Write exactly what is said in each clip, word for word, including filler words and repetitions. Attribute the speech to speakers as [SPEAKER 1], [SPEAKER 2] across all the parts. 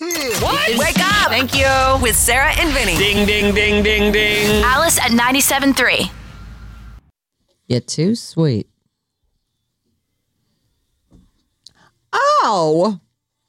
[SPEAKER 1] What? Wake up! Thank you. With Sarah and Vinny.
[SPEAKER 2] Ding, ding, ding, ding, ding.
[SPEAKER 3] Alice at ninety-seven point three.
[SPEAKER 4] You're too sweet. Oh.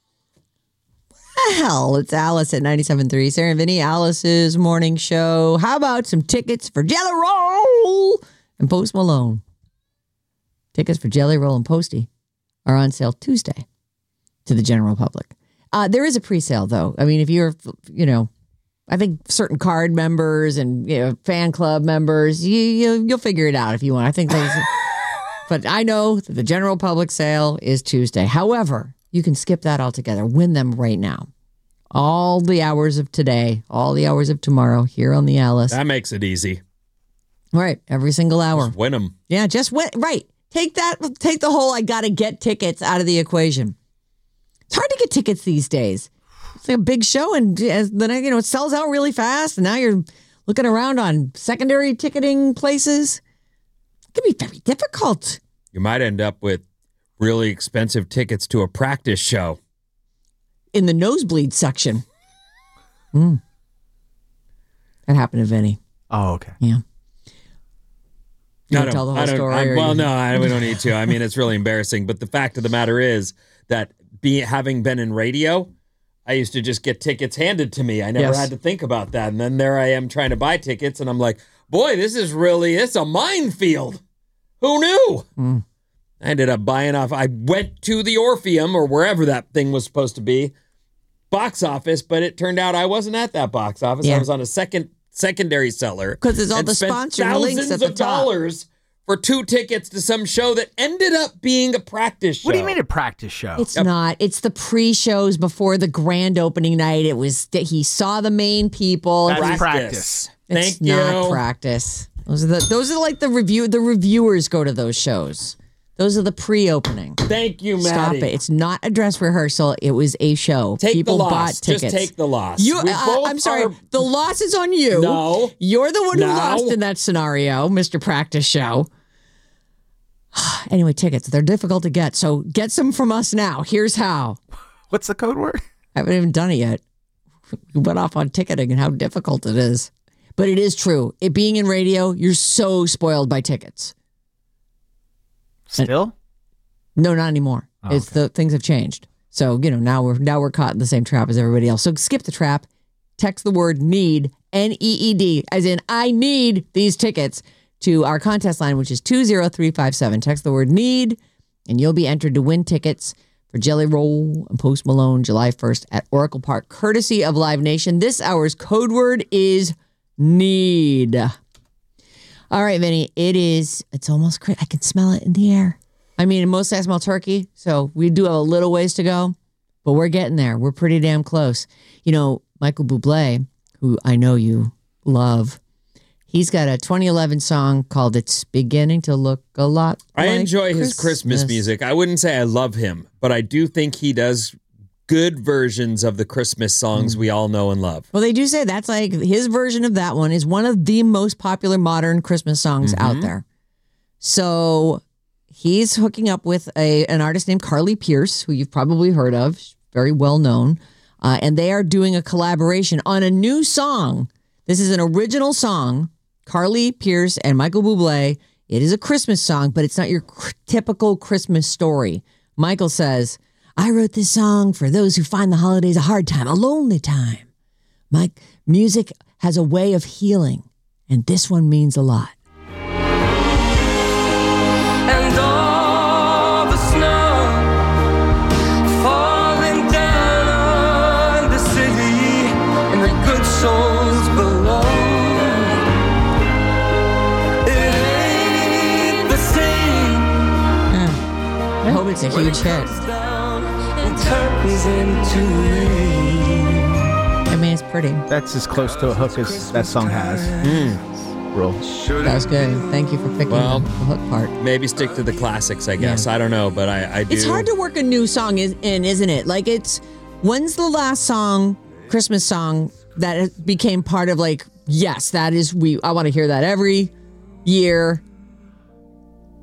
[SPEAKER 4] Well, it's Alice at ninety-seven point three. Sarah and Vinny, Alice's morning show. How about some tickets for Jelly Roll and Post Malone? Tickets for Jelly Roll and Posty are on sale Tuesday to the general public. Uh, there is a pre-sale, though. I mean, if you're, you know, I think certain card members and, you know, fan club members, you, you, you'll figure it out if you want. I think those, but I know that the general public sale is Tuesday. However, you can skip that altogether. Win them right now. All the hours of today, all the hours of tomorrow here on the Alice.
[SPEAKER 2] That makes it easy.
[SPEAKER 4] Right. Every single hour.
[SPEAKER 2] Just win them.
[SPEAKER 4] Yeah, just win. Right. Take that, take the whole I got to get tickets out of the equation. It's hard to get tickets these days. It's like a big show, and as then you know it sells out really fast. And now you're looking around on secondary ticketing places. It can be very difficult.
[SPEAKER 2] You might end up with really expensive tickets to a practice show
[SPEAKER 4] In the nosebleed section. Mm. That happened to Vinny.
[SPEAKER 5] Oh, okay.
[SPEAKER 4] Yeah. You
[SPEAKER 2] I
[SPEAKER 4] want
[SPEAKER 2] don't,
[SPEAKER 4] to tell the
[SPEAKER 2] I
[SPEAKER 4] whole
[SPEAKER 2] don't,
[SPEAKER 4] story?
[SPEAKER 2] I,
[SPEAKER 4] or
[SPEAKER 2] well,
[SPEAKER 4] you-
[SPEAKER 2] no, I, we don't need to. I mean, it's really embarrassing. But the fact of the matter is that being having been in radio, I used to just get tickets handed to me. I never
[SPEAKER 4] Yes.
[SPEAKER 2] had to think about that. And then there I am trying to buy tickets, and I'm like, boy, this is really, it's a minefield. Who knew?
[SPEAKER 4] Mm.
[SPEAKER 2] I ended up buying off. I went to the Orpheum or wherever that thing was supposed to be, box office, but it turned out I wasn't at that box office.
[SPEAKER 4] Yeah.
[SPEAKER 2] I was on a second secondary seller.
[SPEAKER 4] 'Cause there's all
[SPEAKER 2] and
[SPEAKER 4] the
[SPEAKER 2] spent
[SPEAKER 4] sponsored links
[SPEAKER 2] thousands
[SPEAKER 4] at the
[SPEAKER 2] of
[SPEAKER 4] top.
[SPEAKER 2] dollars for two tickets to some show that ended up being a practice show.
[SPEAKER 5] What do you mean a practice show?
[SPEAKER 4] It's not. It's the pre-shows before the grand opening night. It was that he saw the main people.
[SPEAKER 5] That's
[SPEAKER 4] It was-
[SPEAKER 5] practice.
[SPEAKER 4] It's
[SPEAKER 2] Thank you.
[SPEAKER 4] not practice. Those are the those are like the review. The reviewers go to those shows. Those are the pre-opening.
[SPEAKER 2] Thank you,
[SPEAKER 4] Stop
[SPEAKER 2] Maddie.
[SPEAKER 4] it. It's not a dress rehearsal. It was a show.
[SPEAKER 2] Take
[SPEAKER 4] People
[SPEAKER 2] the loss.
[SPEAKER 4] bought
[SPEAKER 2] Just
[SPEAKER 4] tickets.
[SPEAKER 2] take the loss.
[SPEAKER 4] You,
[SPEAKER 2] We
[SPEAKER 4] uh,
[SPEAKER 2] both
[SPEAKER 4] I'm sorry.
[SPEAKER 2] are-
[SPEAKER 4] The loss is on you.
[SPEAKER 2] No.
[SPEAKER 4] You're the one who
[SPEAKER 2] No.
[SPEAKER 4] lost in that scenario, Mister Practice Show. Anyway, tickets. They're difficult to get. So get some from us now. Here's how.
[SPEAKER 5] What's the code word?
[SPEAKER 4] I haven't even done it yet. We went off on ticketing and how difficult it is. But it is true. It being in radio, you're so spoiled by tickets.
[SPEAKER 5] Still?
[SPEAKER 4] No, not anymore.
[SPEAKER 5] Oh,
[SPEAKER 4] it's
[SPEAKER 5] okay.
[SPEAKER 4] the things have changed. So, you know, now we're now we're caught in the same trap as everybody else. So skip the trap. Text the word need, N E E D, as in I need these tickets to our contest line, which is two zero three five seven. Text the word need, and you'll be entered to win tickets for Jelly Roll and Post Malone July first at Oracle Park, courtesy of Live Nation. This hour's code word is need. All right, Vinny, it is, it's almost, cra- I can smell it in the air. I mean, mostly I smell turkey, so we do have a little ways to go, but we're getting there. We're pretty damn close. You know, Michael Bublé, who I know you love, he's got a twenty eleven song called It's Beginning to Look a Lot
[SPEAKER 2] I
[SPEAKER 4] Like
[SPEAKER 2] enjoy his Christmas
[SPEAKER 4] Christmas.
[SPEAKER 2] music. I wouldn't say I love him, but I do think he does good versions of the Christmas songs we all know and love.
[SPEAKER 4] Well, they do say that's like his version of that one is one of the most popular modern Christmas songs out there. So he's hooking up with a an artist named Carly Pierce, who you've probably heard of, She's very well known, uh, and they are doing a collaboration on a new song. This is an original song, Carly Pierce and Michael Bublé. It is a Christmas song, but it's not your cr- typical Christmas story. Michael says, I wrote this song for those who find the holidays a hard time, a lonely time. My music has a way of healing, and this one means a lot.
[SPEAKER 6] And all the snow falling down on the city and the good souls below. It ain't the same.
[SPEAKER 4] I hope it's a huge hit.
[SPEAKER 6] Down and turns into rain.
[SPEAKER 4] I mean, it's pretty.
[SPEAKER 5] That's as close to a hook as that song has. Real.
[SPEAKER 4] That was good. Thank you for picking
[SPEAKER 2] Well,
[SPEAKER 4] the hook part.
[SPEAKER 2] Maybe stick to the classics, I guess. I don't know, but I, I do.
[SPEAKER 4] It's hard to work a new song is- in, isn't it? Like, it's, when's the last song, Christmas song, that became part of like, yes, that is, we, I want to hear that every year.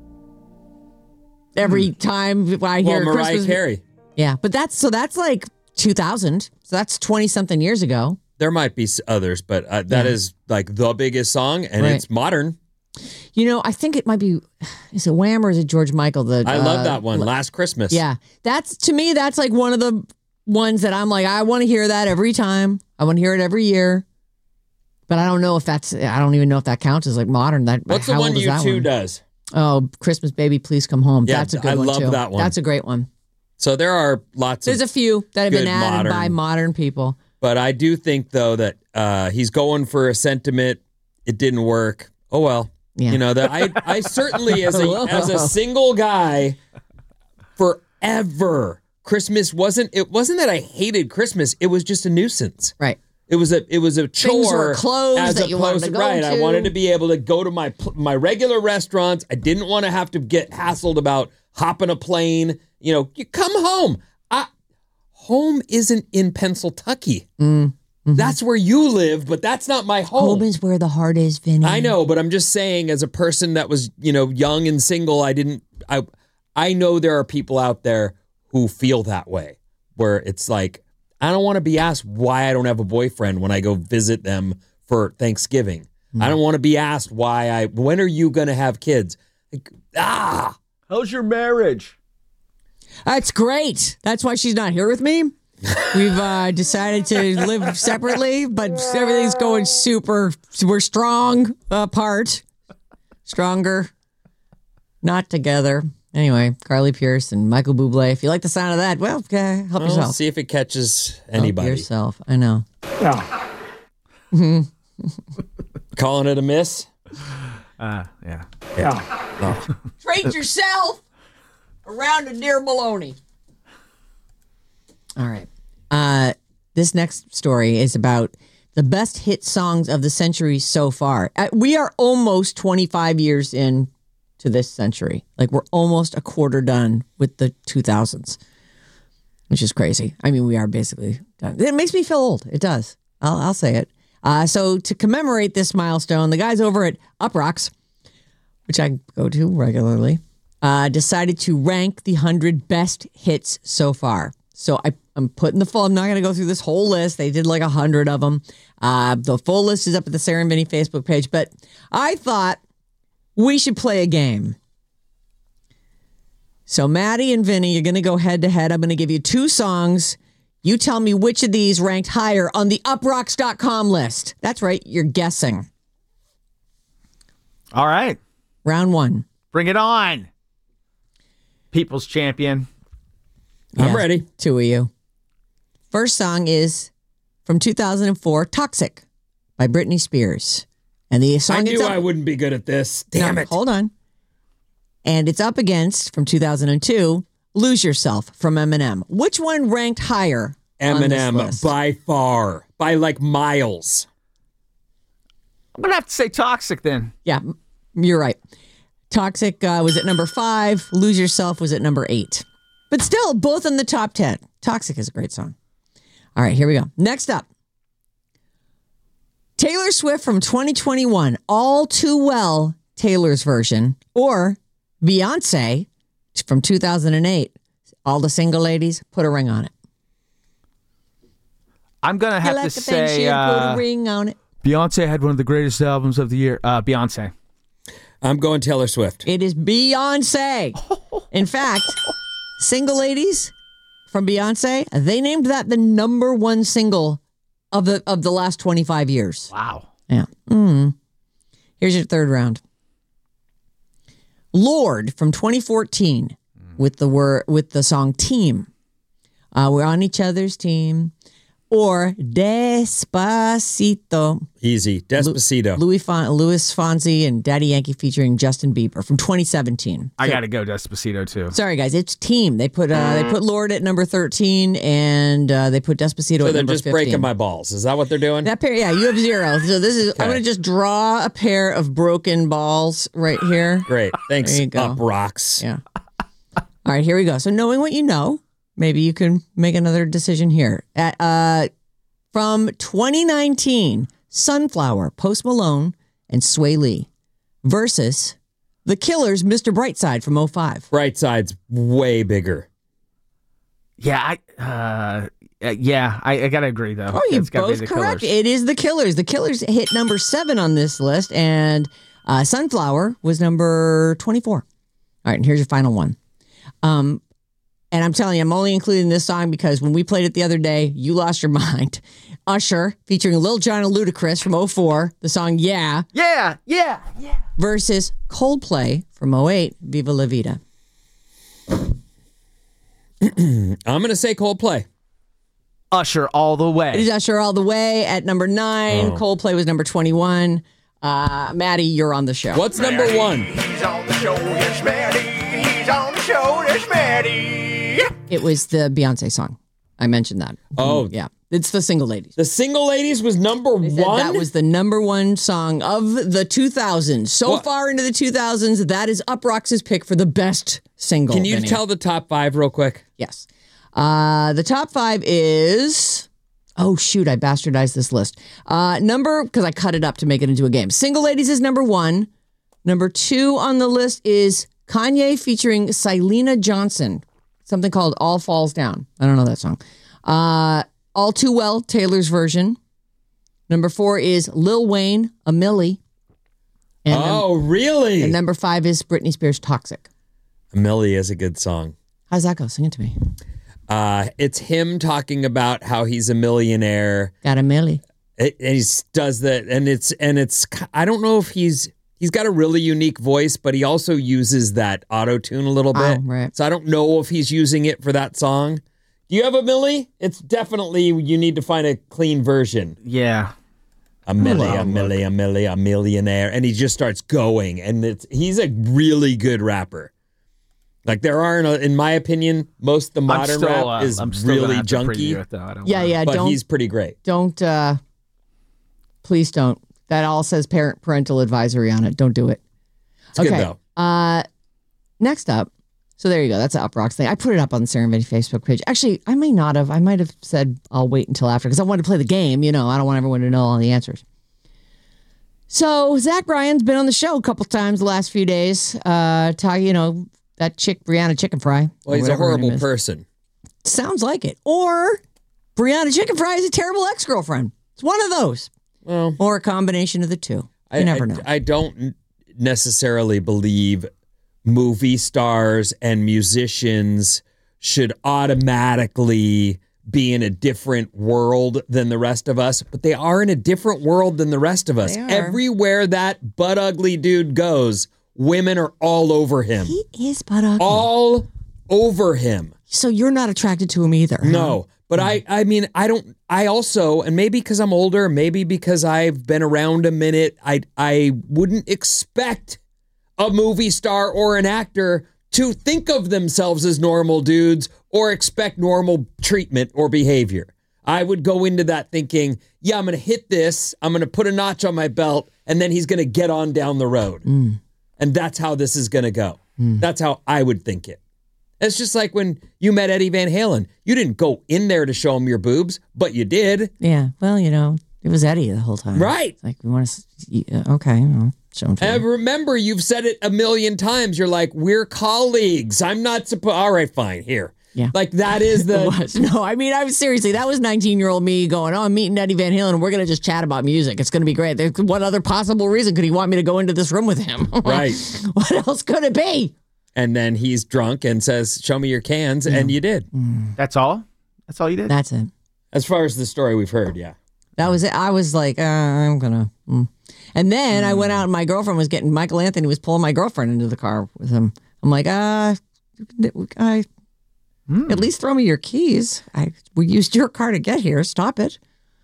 [SPEAKER 4] Every time I hear
[SPEAKER 2] well, Mariah
[SPEAKER 4] Christmas.
[SPEAKER 2] Carey.
[SPEAKER 4] Yeah, but that's, so that's like two thousand. So that's twenty something years ago.
[SPEAKER 2] There might be s- others, but uh, that
[SPEAKER 4] Yeah.
[SPEAKER 2] is like the biggest song, and
[SPEAKER 4] Right.
[SPEAKER 2] it's modern.
[SPEAKER 4] You know, I think it might be, is it Wham or is it George Michael? The
[SPEAKER 2] I
[SPEAKER 4] uh,
[SPEAKER 2] love that one. Last Christmas.
[SPEAKER 4] Yeah. That's, to me, that's like one of the ones that I'm like, I want to hear that every time. I want to hear it every year. But I don't know if that's, I don't even know if that counts as like modern. That
[SPEAKER 2] What's the
[SPEAKER 4] how
[SPEAKER 2] one
[SPEAKER 4] old is
[SPEAKER 2] U
[SPEAKER 4] that
[SPEAKER 2] two
[SPEAKER 4] one?
[SPEAKER 2] does?
[SPEAKER 4] Oh, Christmas Baby, Please Come Home.
[SPEAKER 2] Yeah,
[SPEAKER 4] That's a good
[SPEAKER 2] I
[SPEAKER 4] one
[SPEAKER 2] love
[SPEAKER 4] too.
[SPEAKER 2] that one.
[SPEAKER 4] That's a great one.
[SPEAKER 2] So there are lots
[SPEAKER 4] There's
[SPEAKER 2] of,
[SPEAKER 4] a few that have been
[SPEAKER 2] good
[SPEAKER 4] added
[SPEAKER 2] modern-
[SPEAKER 4] by modern people.
[SPEAKER 2] but I do think though that uh, he's going for a sentiment. It didn't work. Oh well.
[SPEAKER 4] Yeah.
[SPEAKER 2] You know that I I certainly as a as a single guy forever Christmas wasn't it wasn't that I hated Christmas. It was just a nuisance.
[SPEAKER 4] Right.
[SPEAKER 2] It was a it was a chore.
[SPEAKER 4] Things were closed
[SPEAKER 2] as
[SPEAKER 4] that you wanted
[SPEAKER 2] opposed
[SPEAKER 4] to go
[SPEAKER 2] right. I
[SPEAKER 4] to.
[SPEAKER 2] wanted to be able to go to my pl- my regular restaurants. I didn't want to have to get hassled about hopping a plane. You know, you come home. I, home isn't in Pennsylvania.
[SPEAKER 4] Mm, mm-hmm.
[SPEAKER 2] That's where you live, but that's not my home.
[SPEAKER 4] Home is where the heart is, Vinny.
[SPEAKER 2] I know, but I'm just saying, as a person that was, you know, young and single, I didn't. I I know there are people out there who feel that way, where it's like, I don't want to be asked why I don't have a boyfriend when I go visit them for Thanksgiving.
[SPEAKER 4] Mm.
[SPEAKER 2] I don't want to be asked why I. When are you going to have kids? Like, ah,
[SPEAKER 5] How's your marriage?
[SPEAKER 4] That's great. That's why she's not here with me. We've uh, decided to live separately, but everything's going super. We're strong apart, stronger, not together. Anyway, Carly Pierce and Michael Bublé. If you like the sound of that, well, okay, help
[SPEAKER 2] well,
[SPEAKER 4] yourself.
[SPEAKER 2] see if it catches
[SPEAKER 4] Help
[SPEAKER 2] anybody.
[SPEAKER 4] yourself. I know.
[SPEAKER 2] Calling it a miss.
[SPEAKER 5] Uh, yeah.
[SPEAKER 4] Trade yourself around a dear baloney. All right. Uh, this next story is about the best hit songs of the century so far. Uh, we are almost twenty-five years in to this century. Like we're almost a quarter done with the two thousands, which is crazy. I mean, we are basically done. It makes me feel old. It does. I'll, I'll say it. Uh, so to commemorate this milestone, the guys over at Uprocks, which I go to regularly, uh, decided to rank the one hundred best hits so far. So I, I'm putting the full, I'm not going to go through this whole list. They did like one hundred of them. Uh, the full list is up at the Sarah and Vinny Facebook page. But I thought we should play a game. So Maddie and Vinny, you're going to go head to head. I'm going to give you two songs. You tell me which of these ranked higher on the uprocks dot com list. That's right. You're guessing.
[SPEAKER 5] All right.
[SPEAKER 4] Round one.
[SPEAKER 5] Bring it on. People's champion.
[SPEAKER 2] I'm
[SPEAKER 4] Yeah,
[SPEAKER 2] ready.
[SPEAKER 4] Two of you. First song is from two thousand four, Toxic by Britney Spears. And the song
[SPEAKER 2] I
[SPEAKER 4] it's
[SPEAKER 2] knew
[SPEAKER 4] up,
[SPEAKER 2] I wouldn't be good at this. Damn
[SPEAKER 4] No,
[SPEAKER 2] it.
[SPEAKER 4] Hold on. And it's up against, from two thousand two, Lose Yourself from Eminem. Which one ranked higher on this
[SPEAKER 2] Eminem
[SPEAKER 4] list?
[SPEAKER 2] by far, by like miles.
[SPEAKER 5] I'm going to have to say Toxic then.
[SPEAKER 4] Yeah, you're right. Toxic uh, was at number five. Lose Yourself was at number eight. But still, both in the top ten. Toxic is a great song. All right, here we go. Next up. Taylor Swift from twenty twenty-one, All Too Well, Taylor's version, or Beyonce from two thousand eight, All the Single Ladies, Put a Ring on It.
[SPEAKER 5] I'm going to have
[SPEAKER 4] You like
[SPEAKER 5] to
[SPEAKER 4] a thing,
[SPEAKER 5] say
[SPEAKER 4] she'll put
[SPEAKER 5] uh,
[SPEAKER 4] a ring on it.
[SPEAKER 5] Beyonce had one of the greatest albums of the year. Uh, Beyonce.
[SPEAKER 2] I'm going Taylor Swift.
[SPEAKER 4] It is Beyonce. In fact, Single Ladies from Beyonce, they named that the number one single of the of the last twenty-five years.
[SPEAKER 5] Wow.
[SPEAKER 4] Yeah. Mm. Here's your third round. Lord from twenty fourteen with the word with the song Team. Uh, we're on each other's team. Or Despacito.
[SPEAKER 2] Easy. Despacito.
[SPEAKER 4] Louis Fon- Louis Fonsi and Daddy Yankee featuring Justin Bieber from twenty seventeen.
[SPEAKER 5] I got to go Despacito too.
[SPEAKER 4] Sorry, guys. It's Team. They put uh, they put Lord at number thirteen, and uh, they put Despacito
[SPEAKER 2] so
[SPEAKER 4] at
[SPEAKER 2] they're
[SPEAKER 4] number
[SPEAKER 2] just
[SPEAKER 4] fifteen.
[SPEAKER 2] breaking my balls. Is that what they're doing?
[SPEAKER 4] That pair, yeah, you have zero. So this is. I'm
[SPEAKER 2] Okay.
[SPEAKER 4] going to just draw a pair of broken balls right here.
[SPEAKER 2] Great. Thanks,
[SPEAKER 4] There you go.
[SPEAKER 2] Up Rocks.
[SPEAKER 4] Yeah. All right, here we go. So knowing what you know, maybe you can make another decision here. At uh, from twenty nineteen, Sunflower, Post Malone, and Sway Lee versus The Killers, Mister Brightside from oh five.
[SPEAKER 2] Right side's way bigger.
[SPEAKER 5] Yeah, I uh, Uh, yeah, I, I gotta agree though.
[SPEAKER 4] Oh, you
[SPEAKER 5] It's gotta be
[SPEAKER 4] both
[SPEAKER 5] the
[SPEAKER 4] correct.
[SPEAKER 5] Killers.
[SPEAKER 4] It is the Killers. The Killers hit number seven on this list, and uh, Sunflower was number twenty-four. All right, and here's your final one. Um, and I'm telling you, I'm only including this song because when we played it the other day, you lost your mind. Usher, featuring Lil Jon and Ludacris from oh four, the song Yeah,
[SPEAKER 5] Yeah, yeah, yeah.
[SPEAKER 4] versus Coldplay from oh eight, Viva La Vida.
[SPEAKER 2] I'm going to say Coldplay.
[SPEAKER 5] Usher all the
[SPEAKER 4] It
[SPEAKER 5] way.
[SPEAKER 4] is Usher all the way at number nine.
[SPEAKER 2] Oh.
[SPEAKER 4] Coldplay was number twenty-one. Uh, Maddie, you're on the show.
[SPEAKER 2] What's number one?
[SPEAKER 7] He's on the show, yes, Maddie. He's on the show, yes, Maddie.
[SPEAKER 4] It was the Beyonce song. I mentioned that.
[SPEAKER 2] Oh.
[SPEAKER 4] Yeah. It's the Single Ladies.
[SPEAKER 2] The Single Ladies was number
[SPEAKER 4] They said
[SPEAKER 2] one?
[SPEAKER 4] that was the number one song of the two thousands. So
[SPEAKER 2] What?
[SPEAKER 4] far into the two thousands, that is Uproxx's pick for the best single.
[SPEAKER 2] Can you
[SPEAKER 4] Vinny.
[SPEAKER 2] tell the top five real quick?
[SPEAKER 4] Yes. Uh, the top five is... Oh, shoot, I bastardized this list. Uh, number, because I cut it up to make it into a game. Single Ladies is number one. Number two on the list is Kanye featuring Selena Johnson. Something called All Falls Down. I don't know that song. Uh, All Too Well, Taylor's version. Number four is Lil Wayne, A Milli. And, num-
[SPEAKER 2] Oh, really?
[SPEAKER 4] and number five is Britney Spears, Toxic.
[SPEAKER 2] Millie is a good song.
[SPEAKER 4] How's that go? Sing it to me.
[SPEAKER 2] Uh, it's him talking about how he's a millionaire.
[SPEAKER 4] Got a Milli.
[SPEAKER 2] It, and he does that, and it's and it's. I don't know if he's he's got a really unique voice, but he also uses that auto tune a little bit.
[SPEAKER 4] Oh, right.
[SPEAKER 2] So I don't know if he's using it for that song. Do you have a Millie? It's definitely you need to find a clean version.
[SPEAKER 5] Yeah.
[SPEAKER 2] A Millie, a Millie, a Millie, a millionaire, and he just starts going, and it's he's a really good rapper. Like there aren't, a, in my opinion, most of the modern
[SPEAKER 5] I'm still,
[SPEAKER 2] rap
[SPEAKER 5] uh,
[SPEAKER 2] is
[SPEAKER 5] I'm still gonna
[SPEAKER 2] really
[SPEAKER 5] have to
[SPEAKER 2] junky,
[SPEAKER 5] preview it, though. I don't
[SPEAKER 4] Yeah,
[SPEAKER 5] wanna-
[SPEAKER 4] yeah.
[SPEAKER 2] but
[SPEAKER 4] don't
[SPEAKER 2] he's pretty great.
[SPEAKER 4] don't. Uh, please don't. That all says parent parental advisory on it. Don't do it.
[SPEAKER 2] It's good though.
[SPEAKER 4] Uh, next up. So there you go. That's an Uproxx thing. I put it up on the Sarah and Vinny Facebook page. Actually, I may not have. I might have said I'll wait until after because I wanted to play the game. You know, I don't want everyone to know all the answers. So Zach Bryan's been on the show a couple times the last few days. Uh, talk, you know, that chick Brianna Chicken Fry.
[SPEAKER 2] Well,
[SPEAKER 4] or
[SPEAKER 2] he's a
[SPEAKER 4] whatever her name
[SPEAKER 2] horrible
[SPEAKER 4] is.
[SPEAKER 2] person.
[SPEAKER 4] Sounds like it. Or Brianna Chicken Fry is a terrible ex-girlfriend. It's one of those.
[SPEAKER 2] Well,
[SPEAKER 4] Or a combination of the two. You
[SPEAKER 2] I,
[SPEAKER 4] never
[SPEAKER 2] I-
[SPEAKER 4] know.
[SPEAKER 2] I don't necessarily believe movie stars and musicians should automatically be in a different world than the rest of us, but they are in a different world than the rest of us.
[SPEAKER 4] They are.
[SPEAKER 2] Everywhere that butt ugly dude goes, women are all over him.
[SPEAKER 4] He is but ugly.
[SPEAKER 2] All over him.
[SPEAKER 4] So you're not attracted to him either. huh?
[SPEAKER 2] No, but I, I mean, I don't, I also, and maybe because I'm older, maybe because I've been around a minute, I, I wouldn't expect a movie star or an actor to think of themselves as normal dudes or expect normal treatment or behavior. I would go into that thinking, yeah, I'm going to hit this, I'm going to put a notch on my belt, and then he's going to get on down the road.
[SPEAKER 4] Mm.
[SPEAKER 2] And that's how this is going to go. That's how I would think it. It's just like when you met Eddie Van Halen. You didn't go in there to show him your boobs, but you did.
[SPEAKER 4] Yeah. Well, you know, it was Eddie the whole time.
[SPEAKER 2] Right.
[SPEAKER 4] It's like, we want to, yeah, okay, well, show him to
[SPEAKER 2] And
[SPEAKER 4] you.
[SPEAKER 2] remember, you've said it a million times. You're like, we're colleagues. I'm not supposed. All right, fine. Here.
[SPEAKER 4] Yeah.
[SPEAKER 2] Like that is
[SPEAKER 4] It
[SPEAKER 2] the.
[SPEAKER 4] was. No, I mean, I was seriously, that was nineteen-year-old me going, oh, I'm meeting Eddie Van Halen, and we're going to just chat about music. It's going to be great. There's, what other possible reason could he want me to go into this room with him?
[SPEAKER 2] Right.
[SPEAKER 4] What else could it be?
[SPEAKER 2] And then he's drunk and says, "Show me your cans," and you did.
[SPEAKER 5] That's all? That's all you did?
[SPEAKER 4] That's it.
[SPEAKER 2] As far as the story we've heard, yeah.
[SPEAKER 4] That was it. I was like, uh, I'm gonna. Mm. And then I went out, and my girlfriend was getting. Michael Anthony was pulling my girlfriend into the car with him. I'm like, uh, I at least throw me your keys. I we used your car to get here. Stop it.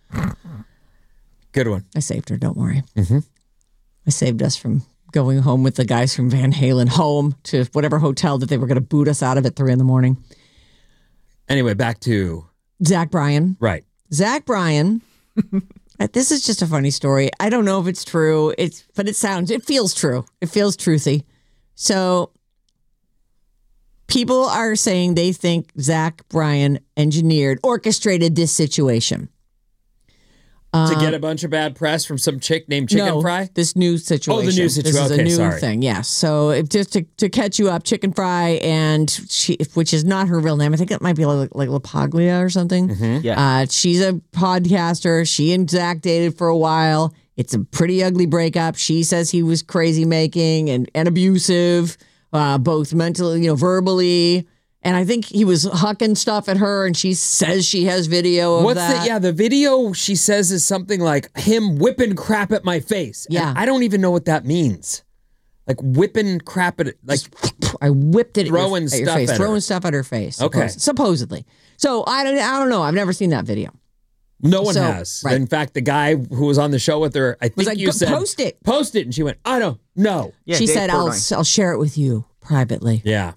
[SPEAKER 2] Good one.
[SPEAKER 4] I saved her. Don't worry. Mm-hmm. I saved us from going home with the guys from Van Halen home to whatever hotel that they were going to boot us out of at three in the morning.
[SPEAKER 2] Anyway, back to
[SPEAKER 4] Zach Bryan.
[SPEAKER 2] right.
[SPEAKER 4] Zach Bryan. uh, This is just a funny story. I don't know if it's true. It's but it sounds it feels true. It feels truthy. So people are saying they think Zach Bryan engineered, orchestrated this situation.
[SPEAKER 2] to get a bunch of bad press from some chick named Chicken
[SPEAKER 4] no,
[SPEAKER 2] Fry?
[SPEAKER 4] This new situation.
[SPEAKER 2] Oh, the new situation.
[SPEAKER 4] This is
[SPEAKER 2] Okay,
[SPEAKER 4] a new
[SPEAKER 2] sorry.
[SPEAKER 4] thing. Yes. So if, just to, to catch you up, Chicken Fry, and she, which is not her real name. I think it might be like, like LaPaglia or something.
[SPEAKER 2] Mm-hmm.
[SPEAKER 5] Yeah.
[SPEAKER 4] Uh, she's a podcaster. She and Zach dated for a while. It's a pretty ugly breakup. She says he was crazy making and, and abusive, uh, both mentally, you know, verbally. And I think he was hucking stuff at her, and she says she has video of
[SPEAKER 2] What's
[SPEAKER 4] that.
[SPEAKER 2] the, yeah, the video she says is something like him whipping crap at my face. And
[SPEAKER 4] Yeah.
[SPEAKER 2] I don't even know what that means. Like whipping crap at, like,
[SPEAKER 4] I whipped it
[SPEAKER 2] Throwing
[SPEAKER 4] at your,
[SPEAKER 2] stuff
[SPEAKER 4] at your face,
[SPEAKER 2] at her.
[SPEAKER 4] throwing stuff at her face.
[SPEAKER 2] Okay.
[SPEAKER 4] suppos- supposedly. So I don't, I don't know. I've never seen that video.
[SPEAKER 2] no one
[SPEAKER 4] So,
[SPEAKER 2] has.
[SPEAKER 4] right.
[SPEAKER 2] In fact, the guy who was on the show with her, I think
[SPEAKER 4] like,
[SPEAKER 2] you
[SPEAKER 4] "Go-
[SPEAKER 2] said,
[SPEAKER 4] post it."
[SPEAKER 2] Post it. And she went, I don't know.
[SPEAKER 5] Yeah,
[SPEAKER 4] she
[SPEAKER 5] Dave
[SPEAKER 4] said, I'll,
[SPEAKER 5] Portnoy.
[SPEAKER 4] I'll share it with you privately.
[SPEAKER 2] Yeah.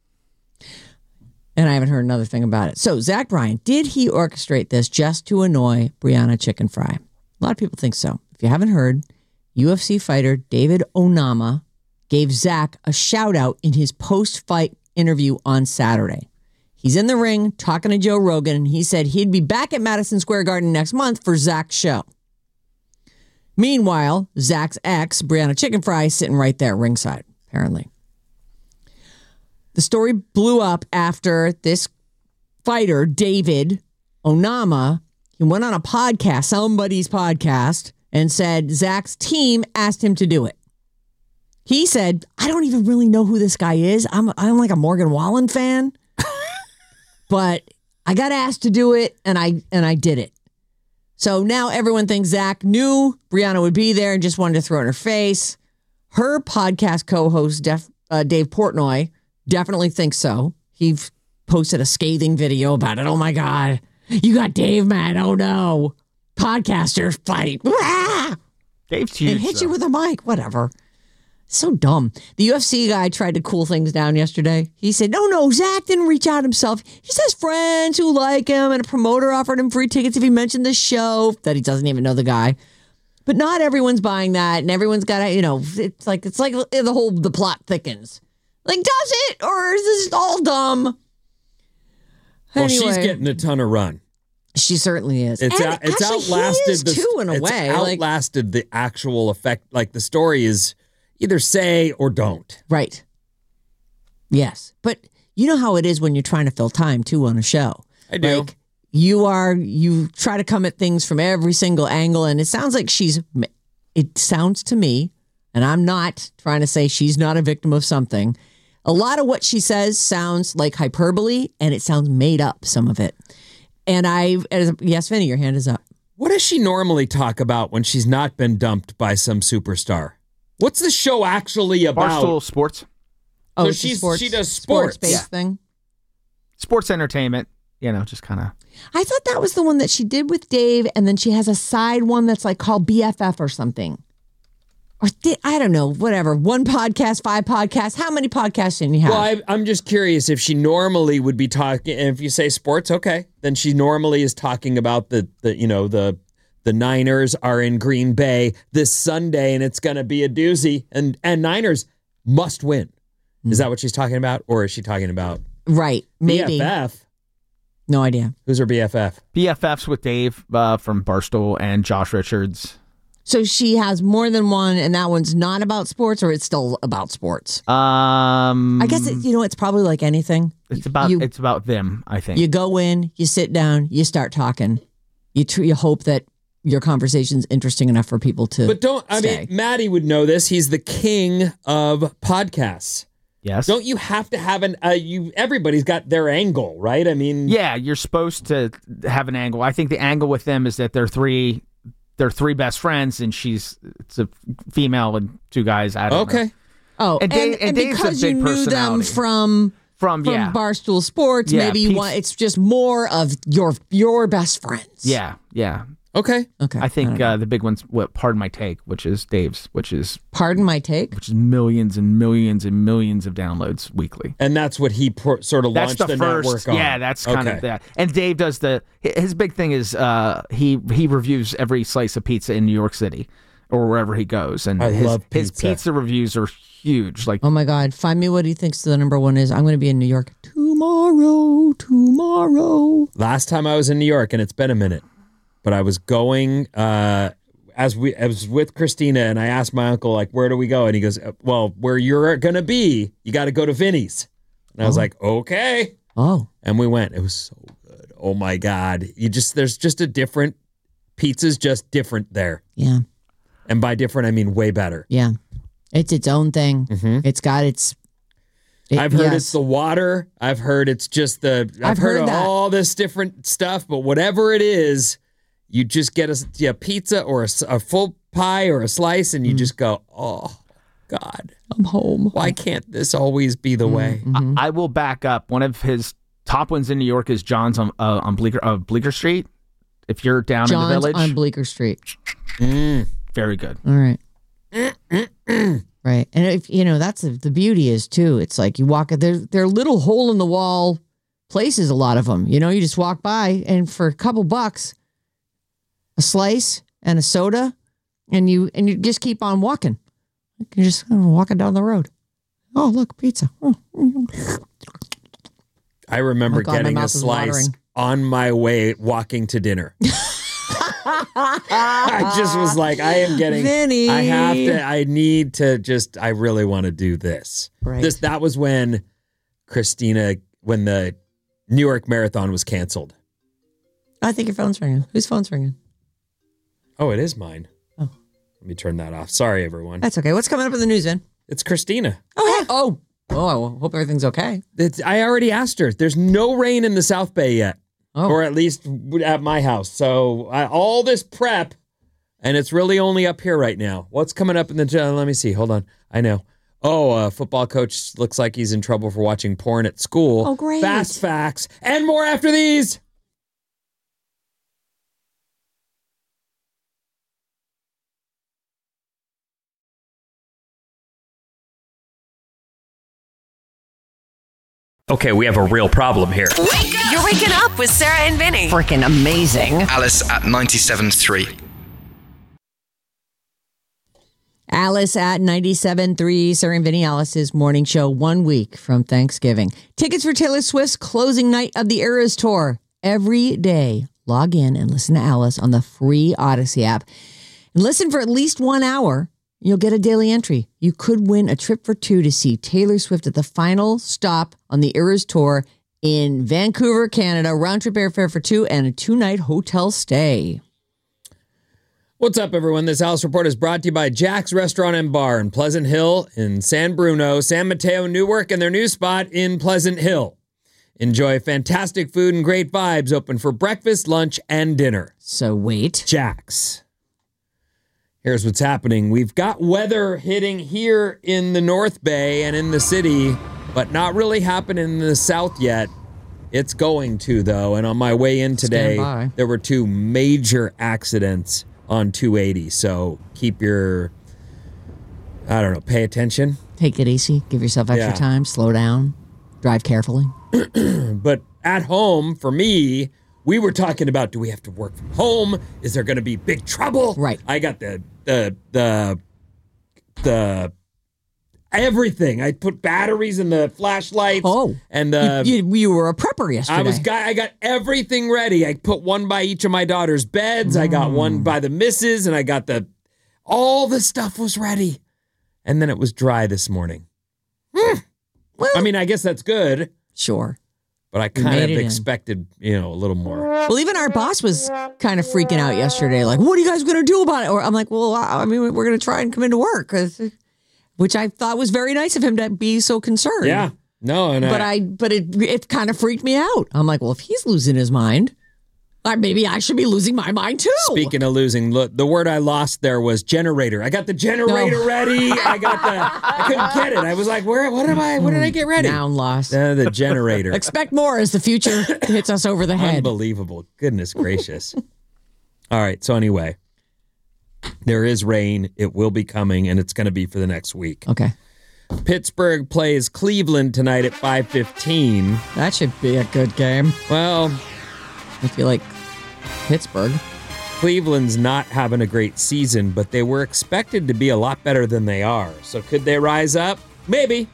[SPEAKER 4] And I haven't heard another thing about it. So, Zach Bryan, did he orchestrate this just to annoy Brianna Chicken Fry? A lot of people think so. If you haven't heard, U F C fighter David Onama gave Zach a shout out in his post fight interview on Saturday. He's in the ring talking to Joe Rogan, and he said he'd be back at Madison Square Garden next month for Zach's show. Meanwhile, Zach's ex, Brianna Chicken Fry, is sitting right there ringside, apparently. The story blew up after this fighter, David Onama, he went on a podcast, somebody's podcast, and said Zach's team asked him to do it. He said, I don't even really know who this guy is. I'm I'm like a Morgan Wallen fan, but I got asked to do it, and I and I did it. So now everyone thinks Zach knew Brianna would be there and just wanted to throw it in her face. Her podcast co-host, Def, uh, Dave Portnoy, definitely thinks so. He posted a scathing video about it. Oh my God. You got Dave mad. Oh no. Podcasters fight. Ah!
[SPEAKER 5] Dave's huge.
[SPEAKER 4] And hit you
[SPEAKER 5] though.
[SPEAKER 4] with a mic. Whatever. So dumb. The U F C guy tried to cool things down yesterday. He said, no, no, Zach didn't reach out himself. He just has friends who like him, and a promoter offered him free tickets if he mentioned the show, that he doesn't even know the guy. But not everyone's buying that, and everyone's got to, you know, it's like, it's like the whole, the plot thickens. Like, does it? Or is this all dumb?
[SPEAKER 2] Well,
[SPEAKER 4] Anyway,
[SPEAKER 2] she's getting a ton of run.
[SPEAKER 4] she certainly is.
[SPEAKER 2] It's
[SPEAKER 4] And
[SPEAKER 2] out, it's
[SPEAKER 4] actually, he
[SPEAKER 2] outlasted
[SPEAKER 4] is
[SPEAKER 2] the
[SPEAKER 4] too, in a
[SPEAKER 2] it's
[SPEAKER 4] way. Like,
[SPEAKER 2] outlasted the actual effect. Like the story is either say or don't.
[SPEAKER 4] right. Yes. But you know how it is when you're trying to fill time, too, on a show.
[SPEAKER 2] I do.
[SPEAKER 4] Like, you are, you try to come at things from every single angle, and it sounds like she's, it sounds to me, and I'm not trying to say she's not a victim of something. A lot of what she says sounds like hyperbole, and it sounds made up, some of it. And I, as, yes, Vinny, your hand is up.
[SPEAKER 2] What does she normally talk about when she's not been dumped by some superstar? What's the show actually about?
[SPEAKER 5] Barstool Sports.
[SPEAKER 4] Oh,
[SPEAKER 2] So
[SPEAKER 4] it's a
[SPEAKER 2] she's- she does sports.
[SPEAKER 4] Sports-based
[SPEAKER 5] Yeah.
[SPEAKER 4] thing.
[SPEAKER 5] Sports entertainment. You know, just kind of.
[SPEAKER 4] I thought that was the one that she did with Dave, and then she has a side one that's like called B F F or something. Or th- I don't know, whatever. One podcast, five podcasts. How many podcasts did you have?
[SPEAKER 2] Well, I, I'm just curious if she normally would be talking. If you say sports, okay, then she normally is talking about the, the you know the the Niners are in Green Bay this Sunday, and it's going to be a doozy, and and Niners must win. Is that what she's talking about, or is she talking about
[SPEAKER 4] right. Maybe.
[SPEAKER 2] B F F?
[SPEAKER 4] No idea.
[SPEAKER 2] Who's her B F F?
[SPEAKER 5] B F Fs with Dave uh, from Barstool and Josh Richards.
[SPEAKER 4] So she has more than one, and that one's not about sports, or it's still about sports.
[SPEAKER 5] Um,
[SPEAKER 4] I guess, it, you know, it's probably like anything.
[SPEAKER 5] it's about
[SPEAKER 4] you,
[SPEAKER 5] it's about them. I think.
[SPEAKER 4] you go in, you sit down, you start talking. You, tr- you hope that your conversation's interesting enough for people to
[SPEAKER 2] But don't I
[SPEAKER 4] stay.
[SPEAKER 2] mean Maddie would know this? He's the king of podcasts.
[SPEAKER 5] yes.
[SPEAKER 2] Don't you have to have an uh, you? Everybody's got their angle, right? I mean,
[SPEAKER 5] Yeah, you're supposed to have an angle. I think the angle with them is that they're three, they're three best friends, and she's it's a female and two guys. I don't
[SPEAKER 2] okay.
[SPEAKER 5] know.
[SPEAKER 4] Oh,
[SPEAKER 5] And
[SPEAKER 4] and,
[SPEAKER 5] Dave-
[SPEAKER 4] and,
[SPEAKER 5] and Dave's a
[SPEAKER 4] because you
[SPEAKER 5] big
[SPEAKER 4] knew them
[SPEAKER 5] personality.
[SPEAKER 4] from
[SPEAKER 5] From,
[SPEAKER 4] from
[SPEAKER 5] yeah,
[SPEAKER 4] Barstool Sports,
[SPEAKER 5] Yeah,
[SPEAKER 4] maybe you
[SPEAKER 5] Pete's-
[SPEAKER 4] want it's just more of your your best friends.
[SPEAKER 5] yeah, yeah.
[SPEAKER 2] Okay.
[SPEAKER 4] Okay.
[SPEAKER 5] I think
[SPEAKER 4] don't know.
[SPEAKER 5] uh, the big one's what pardon my take, which is Dave's, which is
[SPEAKER 4] Pardon my take.
[SPEAKER 5] which is millions and millions and millions of downloads weekly.
[SPEAKER 2] And that's what he pro- sort of
[SPEAKER 5] That's
[SPEAKER 2] launched
[SPEAKER 5] the,
[SPEAKER 2] the,
[SPEAKER 5] first,
[SPEAKER 2] network on.
[SPEAKER 5] yeah. That's kind
[SPEAKER 2] Okay.
[SPEAKER 5] of that. And Dave does the his big thing is uh, he he reviews every slice of pizza in New York City or wherever he goes, and
[SPEAKER 2] I
[SPEAKER 5] his
[SPEAKER 2] love
[SPEAKER 5] his
[SPEAKER 2] pizza.
[SPEAKER 5] pizza reviews are huge. Like
[SPEAKER 4] Oh my God! Find me what he thinks the number one is. I'm going to be in New York tomorrow. Tomorrow.
[SPEAKER 2] Last time I was in New York, and it's been a minute. but I was going uh, as we I was with Christina, and I asked my uncle, like, where do we go? And he goes, well, where you're going to be, you got to go to Vinny's. And I was
[SPEAKER 4] Oh.
[SPEAKER 2] like, okay.
[SPEAKER 4] Oh,
[SPEAKER 2] And we went. It was so good. Oh, my God. You just There's just a different, pizza's just different there.
[SPEAKER 4] yeah,
[SPEAKER 2] And by different, I mean way better.
[SPEAKER 4] yeah. It's its own thing. It's got its. it-
[SPEAKER 2] I've heard
[SPEAKER 4] yes.
[SPEAKER 2] it's the water. I've heard it's just the. I've,
[SPEAKER 4] I've
[SPEAKER 2] heard,
[SPEAKER 4] heard
[SPEAKER 2] of
[SPEAKER 4] that.
[SPEAKER 2] all this different stuff, but whatever it is, you just get a, yeah, pizza or a, s- a full pie or a slice, and you just go, oh, God,
[SPEAKER 4] I'm home.
[SPEAKER 2] why can't this always be the way?
[SPEAKER 5] I, I will back up. One of his top ones in New York is John's on uh, on Bleecker uh, Bleecker Street. If you're down in the
[SPEAKER 4] John's
[SPEAKER 5] village,
[SPEAKER 4] on Bleecker Street.
[SPEAKER 5] very good.
[SPEAKER 4] All right. Right. And if you know, that's the, the beauty is too. It's like you walk there they're little hole in the wall places, a lot of them. You know, you just walk by and for a couple bucks, a slice and a soda, and you and you just keep on walking. You're just uh, walking down the road. Oh, look, pizza. Oh.
[SPEAKER 2] I remember
[SPEAKER 4] Oh, God, my
[SPEAKER 2] getting a
[SPEAKER 4] mouth is
[SPEAKER 2] slice
[SPEAKER 4] watering.
[SPEAKER 2] on my way walking to dinner. I just was like, I am getting.
[SPEAKER 4] Vinny.
[SPEAKER 2] I have to. I need to just. I really want to do this.
[SPEAKER 4] Right.
[SPEAKER 2] This. That was when Christina, when the New York Marathon was canceled.
[SPEAKER 4] I think your phone's ringing. Whose phone's ringing?
[SPEAKER 2] Oh, it is mine.
[SPEAKER 4] Oh.
[SPEAKER 2] Let me turn that off. Sorry, everyone.
[SPEAKER 4] That's okay. What's coming up in the news, Vin?
[SPEAKER 2] It's Christina.
[SPEAKER 4] Oh, yeah. Oh. Oh, I will- hope everything's okay.
[SPEAKER 2] It's, I already asked her. There's no rain in the South Bay yet,
[SPEAKER 4] Oh.
[SPEAKER 2] or at least at my house. So I, all this prep, and it's really only up here right now. What's coming up in the? Uh, let me see. Hold on. I know. Oh, a football coach looks like he's in trouble for watching porn at school.
[SPEAKER 4] Oh, great.
[SPEAKER 2] Fast facts and more after these.
[SPEAKER 8] Okay, we have a real problem here.
[SPEAKER 1] You're waking up with Sarah and Vinny.
[SPEAKER 3] Freaking amazing.
[SPEAKER 9] Alice at ninety-seven point three.
[SPEAKER 4] Alice at ninety-seven point three, Sarah and Vinny, Alice's morning show, one week from Thanksgiving. Tickets for Taylor Swift's closing night of the Eras Tour. Every day, log in and listen to Alice on the free Odyssey app. And listen for at least one hour. You'll get a daily entry. You could win a trip for two to see Taylor Swift at the final stop on the Eras Tour in Vancouver, Canada. Round trip airfare for two and a two-night hotel stay.
[SPEAKER 2] What's up, everyone? This Alice Report is brought to you by Jack's Restaurant and Bar in Pleasant Hill, in San Bruno, San Mateo, Newark, and their new spot in Pleasant Hill. Enjoy fantastic food and great vibes, open for breakfast, lunch, and dinner.
[SPEAKER 4] So wait.
[SPEAKER 2] Jack's. Here's what's happening. We've got weather hitting here in the North Bay and in the city, but not really happening in the South yet. It's going to, though. And on my way in today,
[SPEAKER 4] Stand by.
[SPEAKER 2] there were two major accidents on two eighty. So keep your, I don't know, pay attention.
[SPEAKER 4] Take it easy. Give yourself extra
[SPEAKER 2] Yeah.
[SPEAKER 4] time. Slow down. Drive carefully.
[SPEAKER 2] But at home, for me, we were talking about, do we have to work from home? Is there going to be big trouble?
[SPEAKER 4] Right.
[SPEAKER 2] I got the, the, the, the, everything. I put batteries in the flashlights.
[SPEAKER 4] Oh.
[SPEAKER 2] And the,
[SPEAKER 4] you, you, you were a prepper yesterday.
[SPEAKER 2] I was got, I got everything ready. I put one by each of my daughter's beds. I got one by the missus, and I got the, all the stuff was ready. And then it was dry this morning.
[SPEAKER 4] Well,
[SPEAKER 2] I mean, I guess that's good,
[SPEAKER 4] sure.
[SPEAKER 2] but I
[SPEAKER 4] We
[SPEAKER 2] kind
[SPEAKER 4] made
[SPEAKER 2] of
[SPEAKER 4] it in.
[SPEAKER 2] expected, you know, a little more.
[SPEAKER 4] Well, even our boss was kind of freaking out yesterday. Like, what are you guys going to do about it? Or I'm like, well, I I mean, we're going to try and come into work, 'cause- which I thought was very nice of him to be so concerned.
[SPEAKER 2] Yeah. No, and
[SPEAKER 4] But
[SPEAKER 2] I,
[SPEAKER 4] I, but it, it kind of freaked me out. I'm like, well, if he's losing his mind, uh, maybe I should be losing my mind too.
[SPEAKER 2] speaking of losing, look, the word I lost there was generator. I got the generator
[SPEAKER 4] No.
[SPEAKER 2] ready. I got the, I couldn't get it. I was like, where, what am I, what did I get ready?
[SPEAKER 4] Noun lost.
[SPEAKER 2] Uh, the generator.
[SPEAKER 4] Expect more as the future hits us over the head.
[SPEAKER 2] Unbelievable. Goodness gracious. All right. So anyway, there is rain. It will be coming, and it's going to be for the next week.
[SPEAKER 4] Okay.
[SPEAKER 2] Pittsburgh plays Cleveland tonight at five fifteen.
[SPEAKER 4] That should be a good game.
[SPEAKER 2] Well,
[SPEAKER 4] If you like Pittsburgh.
[SPEAKER 2] Cleveland's not having a great season, but they were expected to be a lot better than they are. So could they rise up? Maybe.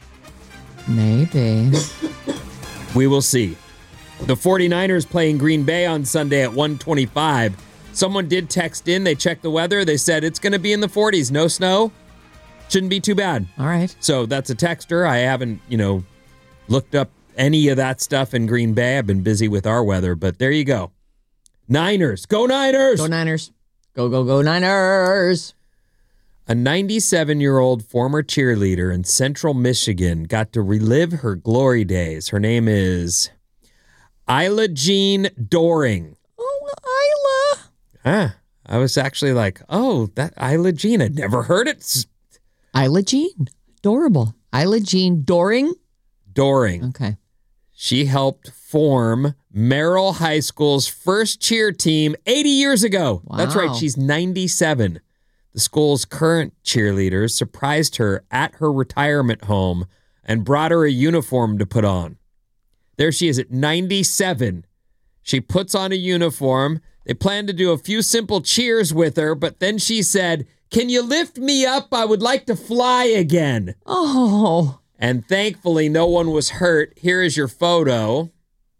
[SPEAKER 4] Maybe.
[SPEAKER 2] We will see. The 49ers playing Green Bay on Sunday at one twenty-five. Someone did text in. They checked the weather. They said it's going to be in the forties. No snow. Shouldn't be too bad.
[SPEAKER 4] All right.
[SPEAKER 2] So that's a texter. I haven't, you know, looked up any of that stuff in Green Bay. I've been busy with our weather, but there you go. Niners. Go Niners.
[SPEAKER 4] Go Niners. Go, go, go Niners.
[SPEAKER 2] A ninety-seven-year-old former cheerleader in Central Michigan got to relive her glory days. Her name is Isla Jean Doring.
[SPEAKER 4] Oh, Isla.
[SPEAKER 2] Ah, I was actually like, oh, that Isla Jean. I'd never heard it.
[SPEAKER 4] Isla Jean. Adorable. Isla Jean Doring?
[SPEAKER 2] Doring.
[SPEAKER 4] Okay.
[SPEAKER 2] She helped form Merrill High School's first cheer team eighty years ago.
[SPEAKER 4] Wow.
[SPEAKER 2] That's right. She's ninety-seven. The school's current cheerleaders surprised her at her retirement home and brought her a uniform to put on. There she is at ninety-seven. She puts on a uniform. They plan to do a few simple cheers with her, but then she said, "Can you lift me up? I would like to fly again."
[SPEAKER 4] Oh.
[SPEAKER 2] And thankfully, no one was hurt. Here is your photo.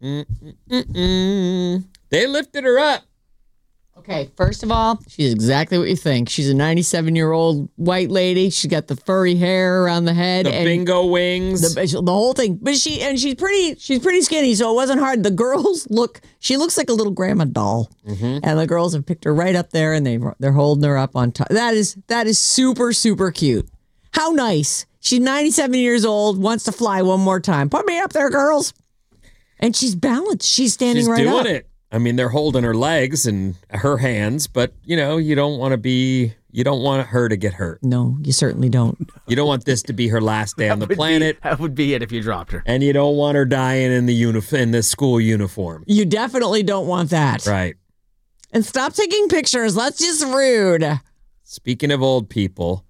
[SPEAKER 2] Mm-mm-mm-mm. They lifted her up.
[SPEAKER 4] Okay, first of all, she's exactly what you think. She's a ninety-seven-year-old white lady. She's got the furry hair around the head.
[SPEAKER 2] The
[SPEAKER 4] and
[SPEAKER 2] bingo wings.
[SPEAKER 4] The, the whole thing. But she, and she's pretty, she's pretty skinny, so it wasn't hard. The girls look, she looks like a little grandma doll.
[SPEAKER 2] Mm-hmm.
[SPEAKER 4] And the girls have picked her right up there, and they, they're holding her up on top. That is, that is super, super cute. How nice. She's ninety-seven years old, wants to fly one more time. Put me up there, girls. And she's balanced. She's standing
[SPEAKER 2] She's
[SPEAKER 4] right
[SPEAKER 2] doing
[SPEAKER 4] up.
[SPEAKER 2] it. I mean, they're holding her legs and her hands, but, you know, you don't want to be, you don't want her to get hurt.
[SPEAKER 4] No, you certainly don't.
[SPEAKER 2] You don't want this to be her last day on the
[SPEAKER 5] would
[SPEAKER 2] planet.
[SPEAKER 5] Be, that would be it if you dropped her.
[SPEAKER 2] And you don't want her dying in the uni- in the school uniform.
[SPEAKER 4] You definitely don't want that.
[SPEAKER 2] Right.
[SPEAKER 4] And stop taking pictures. That's just rude.
[SPEAKER 2] Speaking of old people,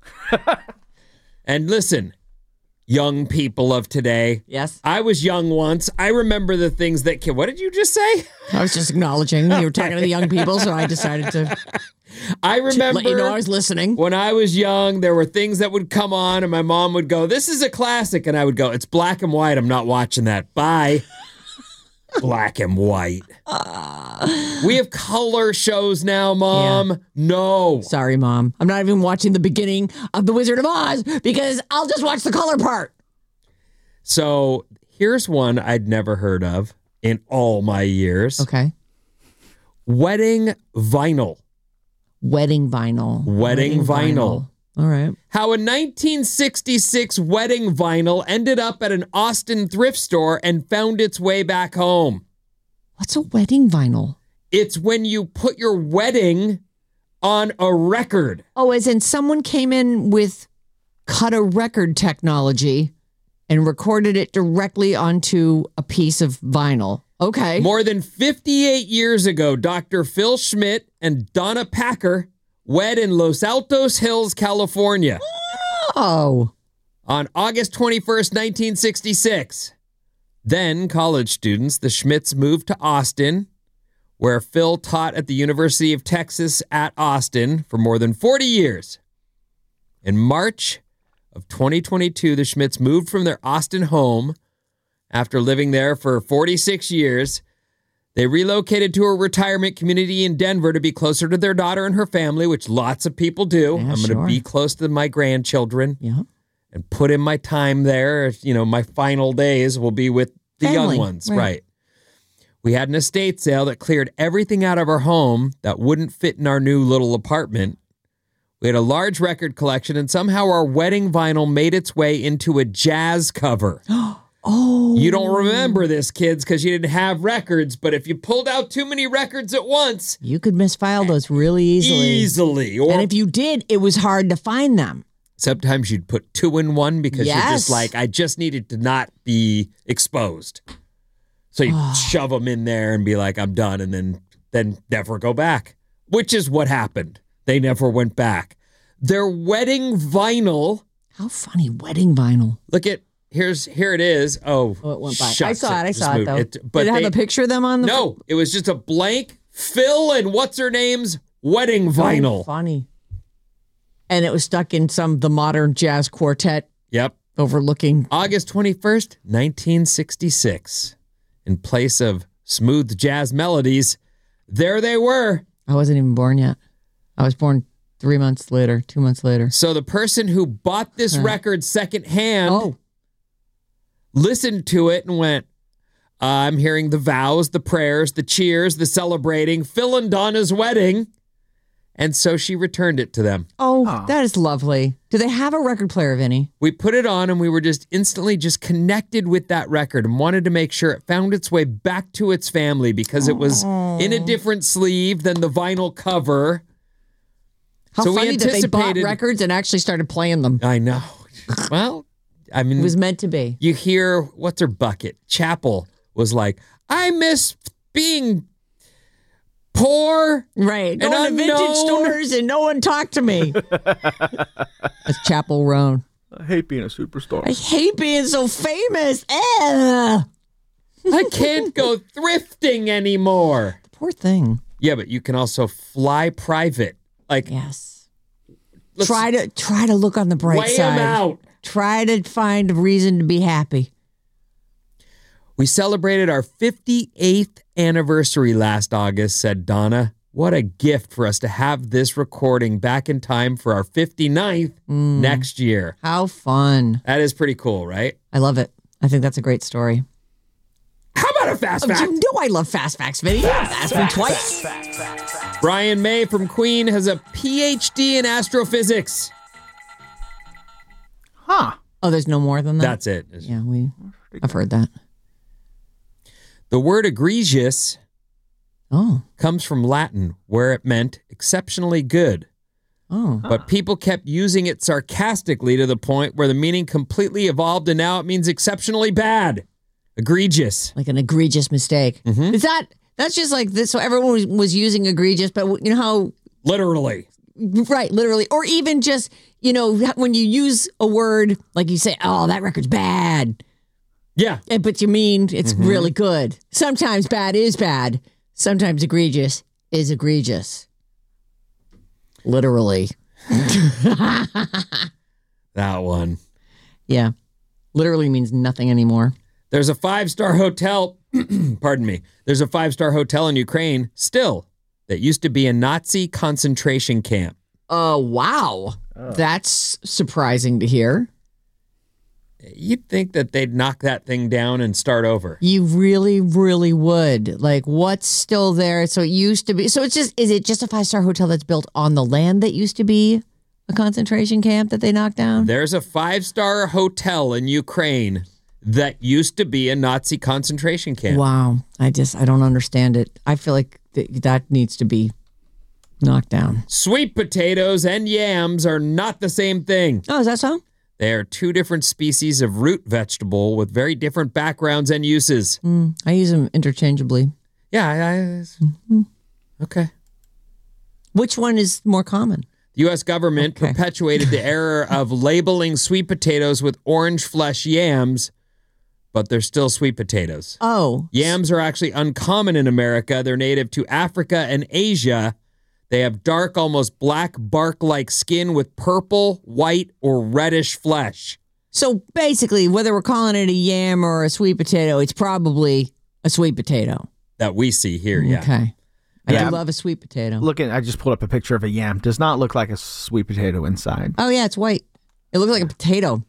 [SPEAKER 2] and listen, young people of today.
[SPEAKER 4] Yes.
[SPEAKER 2] I was young once. I remember the things that kid. What did you just say?
[SPEAKER 4] I was just acknowledging you were talking to the young people, so I decided to,
[SPEAKER 2] I remember
[SPEAKER 4] let you know I was listening.
[SPEAKER 2] when I was young, there were things that would come on and my mom would go, "This is a classic." And I would go, "It's black and white. I'm not watching that. Bye." Black and white. Uh, we have color shows now, Mom.
[SPEAKER 4] Yeah.
[SPEAKER 2] No.
[SPEAKER 4] Sorry, Mom. I'm not even watching the beginning of The Wizard of Oz because I'll just watch the color part.
[SPEAKER 2] So here's one I'd never heard of in all my years.
[SPEAKER 4] Okay.
[SPEAKER 2] Wedding vinyl.
[SPEAKER 4] Wedding vinyl.
[SPEAKER 2] Wedding, vinyl. vinyl.
[SPEAKER 4] All right.
[SPEAKER 2] How a nineteen sixty-six wedding vinyl ended up at an Austin thrift store and found its way back home.
[SPEAKER 4] What's a wedding vinyl?
[SPEAKER 2] It's when you put your wedding on a record.
[SPEAKER 4] Oh, as in someone came in with cut a record technology and recorded it directly onto a piece of vinyl. Okay.
[SPEAKER 2] More than fifty-eight years ago, Doctor Phil Schmidt and Donna Packer wed in Los Altos Hills, California.
[SPEAKER 4] Oh.
[SPEAKER 2] On August twenty-first, nineteen sixty-six. Then, college students, the Schmidts moved to Austin, where Phil taught at the University of Texas at Austin for more than forty years. In March of twenty twenty-two, the Schmidts moved from their Austin home after living there for forty-six years. They relocated to a retirement community in Denver to be closer to their daughter and her family, which lots of people do.
[SPEAKER 4] Yeah,
[SPEAKER 2] I'm going to
[SPEAKER 4] sure.
[SPEAKER 2] be close to my grandchildren.
[SPEAKER 4] Yeah.
[SPEAKER 2] And put in my time there. You know, my final days will be with the
[SPEAKER 4] Family,
[SPEAKER 2] young ones.
[SPEAKER 4] right.
[SPEAKER 2] Right. We had an estate sale that cleared everything out of our home that wouldn't fit in our new little apartment. We had a large record collection, and somehow our wedding vinyl made its way into a jazz cover.
[SPEAKER 4] Oh.
[SPEAKER 2] You don't remember this, kids, because you didn't have records, but if you pulled out too many records at once,
[SPEAKER 4] You could misfile those really easily.
[SPEAKER 2] easily. Or
[SPEAKER 4] And if you did, it was hard to find them.
[SPEAKER 2] sometimes you'd put two in one because you're
[SPEAKER 4] Yes.
[SPEAKER 2] just like, I just needed to not be exposed. So you shove them in there and be like, I'm done, and then then never go back, which is what happened. They never went back. Their wedding vinyl,
[SPEAKER 4] How funny. Wedding vinyl.
[SPEAKER 2] look at, here's here it is. Oh,
[SPEAKER 4] Oh, it went by. I
[SPEAKER 2] shucks,
[SPEAKER 4] saw it. I
[SPEAKER 2] just
[SPEAKER 4] saw it,
[SPEAKER 2] moved.
[SPEAKER 4] though.
[SPEAKER 2] but
[SPEAKER 4] Did it have
[SPEAKER 2] they-
[SPEAKER 4] a picture of them on the
[SPEAKER 2] No, it was just a blank Phil and what's her name's wedding
[SPEAKER 4] Oh,
[SPEAKER 2] vinyl.
[SPEAKER 4] funny. And it was stuck in some the modern jazz quartet
[SPEAKER 2] Yep.
[SPEAKER 4] overlooking.
[SPEAKER 2] August twenty-first, nineteen sixty-six. In place of smooth jazz melodies, there they were.
[SPEAKER 4] I wasn't even born yet. I was born three months later, two months later.
[SPEAKER 2] So the person who bought this
[SPEAKER 4] Huh.
[SPEAKER 2] record secondhand
[SPEAKER 4] Oh,
[SPEAKER 2] listened to it and went, I'm hearing the vows, the prayers, the cheers, the celebrating, Phil and Donna's wedding. And so she returned it to them.
[SPEAKER 4] oh,
[SPEAKER 5] Oh.
[SPEAKER 4] that is lovely. Do they have a record player, Vinny?
[SPEAKER 2] We put it on and we were just instantly just connected with that record and wanted to make sure it found its way back to its family because it was in a different sleeve than the vinyl cover.
[SPEAKER 4] How
[SPEAKER 2] So we
[SPEAKER 4] funny that they bought
[SPEAKER 2] anticipated-
[SPEAKER 4] records and actually started playing them.
[SPEAKER 2] I know. Well, I mean,
[SPEAKER 4] It was meant to be.
[SPEAKER 2] you hear, what's her bucket? Chapel was like, I miss being poor.
[SPEAKER 4] Right.
[SPEAKER 2] And
[SPEAKER 4] Going to vintage
[SPEAKER 2] unknown.
[SPEAKER 4] stores and no one talked to me. That's Chapel Roan.
[SPEAKER 5] I hate being a superstar.
[SPEAKER 4] I hate being so famous. Ugh.
[SPEAKER 2] I can't go thrifting anymore.
[SPEAKER 4] Poor thing.
[SPEAKER 2] Yeah, but you can also fly private. Like,
[SPEAKER 4] Yes.
[SPEAKER 2] let's
[SPEAKER 4] Try to try to look on the bright
[SPEAKER 2] weigh
[SPEAKER 4] side.
[SPEAKER 2] them out.
[SPEAKER 4] Try to find a reason to be happy.
[SPEAKER 2] We celebrated our fifty-eighth anniversary last August, said Donna. What a gift for us to have this recording back in time for our fifty-ninth next year.
[SPEAKER 4] How fun.
[SPEAKER 2] That is pretty cool, right?
[SPEAKER 4] I love it. I think that's a great story.
[SPEAKER 2] How about a fast
[SPEAKER 4] Oh,
[SPEAKER 2] fact?
[SPEAKER 4] you know I love fast facts, Vinny. Fast me twice.
[SPEAKER 2] Brian May from Queen has a P H D in astrophysics.
[SPEAKER 5] Huh.
[SPEAKER 4] Oh, there's no more than that?
[SPEAKER 2] That's it.
[SPEAKER 4] Yeah, we. I've heard that.
[SPEAKER 2] The word egregious
[SPEAKER 4] Oh.
[SPEAKER 2] comes from Latin, where it meant exceptionally good.
[SPEAKER 4] Oh.
[SPEAKER 2] But people kept using it sarcastically to the point where the meaning completely evolved and now it means exceptionally bad. Egregious.
[SPEAKER 4] Like an egregious mistake.
[SPEAKER 2] Mm-hmm.
[SPEAKER 4] Is that that's just like this? So everyone was, was using egregious, but you know how
[SPEAKER 2] Literally.
[SPEAKER 4] right, literally, or even just you know when you use a word like you say, "Oh, that record's bad,"
[SPEAKER 2] Yeah.
[SPEAKER 4] eh, but you mean it's
[SPEAKER 2] Mm-hmm.
[SPEAKER 4] really good. Sometimes bad is bad. Sometimes egregious is egregious. Literally,
[SPEAKER 2] That one.
[SPEAKER 4] yeah. Literally means nothing anymore.
[SPEAKER 2] There's a five-star hotel, pardon me. There's a five-star hotel in Ukraine still that used to be a Nazi concentration camp.
[SPEAKER 4] Oh, wow. That's surprising to hear.
[SPEAKER 2] You'd think that they'd knock that thing down and start over.
[SPEAKER 4] You really, really would. Like, what's still there? So it used to be. So it's just, is it just a five star hotel that's built on the land that used to be a concentration camp that they knocked down?
[SPEAKER 2] There's a five-star hotel in Ukraine that used to be a Nazi concentration camp.
[SPEAKER 4] Wow. I just, I don't understand it. I feel like th- that needs to be knocked down.
[SPEAKER 2] Sweet potatoes and yams are not the same thing.
[SPEAKER 4] Oh, is that so?
[SPEAKER 2] They are two different species of root vegetable with very different backgrounds and uses.
[SPEAKER 4] Mm, I use them interchangeably.
[SPEAKER 2] Yeah, I, I, okay.
[SPEAKER 4] Which one is more common?
[SPEAKER 2] The U S government
[SPEAKER 4] Okay.
[SPEAKER 2] perpetuated the error of labeling sweet potatoes with orange flesh yams, but they're still sweet potatoes.
[SPEAKER 4] Oh.
[SPEAKER 2] Yams are actually uncommon in America. They're native to Africa and Asia. They have dark, almost black bark-like skin with purple, white, or reddish flesh.
[SPEAKER 4] So basically, whether we're calling it a yam or a sweet potato, it's probably a sweet potato.
[SPEAKER 2] That we see here, yeah.
[SPEAKER 4] Okay. I
[SPEAKER 5] Yeah.
[SPEAKER 4] do love a sweet potato.
[SPEAKER 5] Looking, I just pulled up a picture of a yam. Does not look like a sweet potato inside.
[SPEAKER 4] Oh, yeah, it's white. It looks like a potato.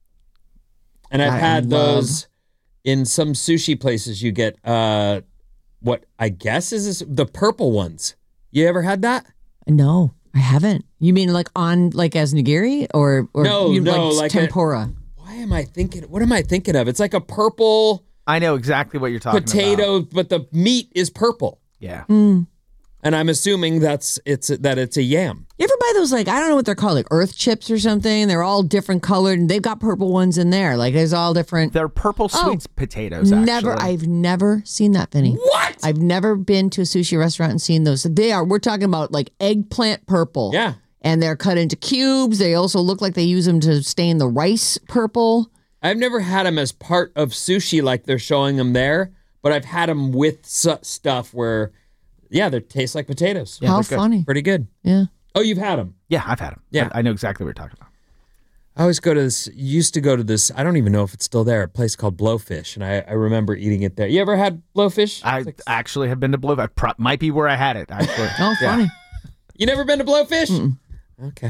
[SPEAKER 2] And I've
[SPEAKER 4] I
[SPEAKER 2] had
[SPEAKER 4] love-
[SPEAKER 2] those in some sushi places. You get uh, what I guess is this, the purple ones. You ever had that?
[SPEAKER 4] No, I haven't. You mean like on, like as nigiri or, or
[SPEAKER 2] No,
[SPEAKER 4] you
[SPEAKER 2] no,
[SPEAKER 4] like,
[SPEAKER 2] like a-
[SPEAKER 4] tempura?
[SPEAKER 2] Why am I thinking? What am I thinking of? It's like a purple
[SPEAKER 5] I know exactly what you're talking about.
[SPEAKER 2] potato, but the meat is purple.
[SPEAKER 5] Yeah.
[SPEAKER 2] And I'm assuming that's it's that it's a yam.
[SPEAKER 4] You ever buy those, like, I don't know what they're called, like earth chips or something? They're all different colored and they've got purple ones in there. Like there's all different.
[SPEAKER 5] They're purple
[SPEAKER 4] Oh,
[SPEAKER 5] sweet potatoes, actually.
[SPEAKER 4] Never, I've never seen that, Vinny.
[SPEAKER 2] What?
[SPEAKER 4] I've never been to a sushi restaurant and seen those. They are, we're talking about like eggplant purple.
[SPEAKER 2] Yeah.
[SPEAKER 4] And they're cut into cubes. They also look like they use them to stain the rice purple.
[SPEAKER 2] I've never had them as part of sushi like they're showing them there, but I've had them with su- stuff where, yeah, they taste like potatoes.
[SPEAKER 5] Yeah,
[SPEAKER 4] How
[SPEAKER 5] they're good.
[SPEAKER 4] funny.
[SPEAKER 2] Pretty good.
[SPEAKER 4] Yeah.
[SPEAKER 2] Oh, you've had them.
[SPEAKER 5] Yeah, I've had them.
[SPEAKER 2] Yeah.
[SPEAKER 5] I, I know exactly what you're talking about.
[SPEAKER 2] I always go to this, used to go to this, I don't even know if it's still there, a place called Blowfish, and I, I remember eating it there. You ever had Blowfish?
[SPEAKER 5] I
[SPEAKER 2] like,
[SPEAKER 5] actually have been to Blowfish. Pro- might be where I had it, actually.
[SPEAKER 4] Oh, funny.
[SPEAKER 5] Yeah.
[SPEAKER 2] You never been to Blowfish?
[SPEAKER 4] Mm-mm.
[SPEAKER 2] Okay.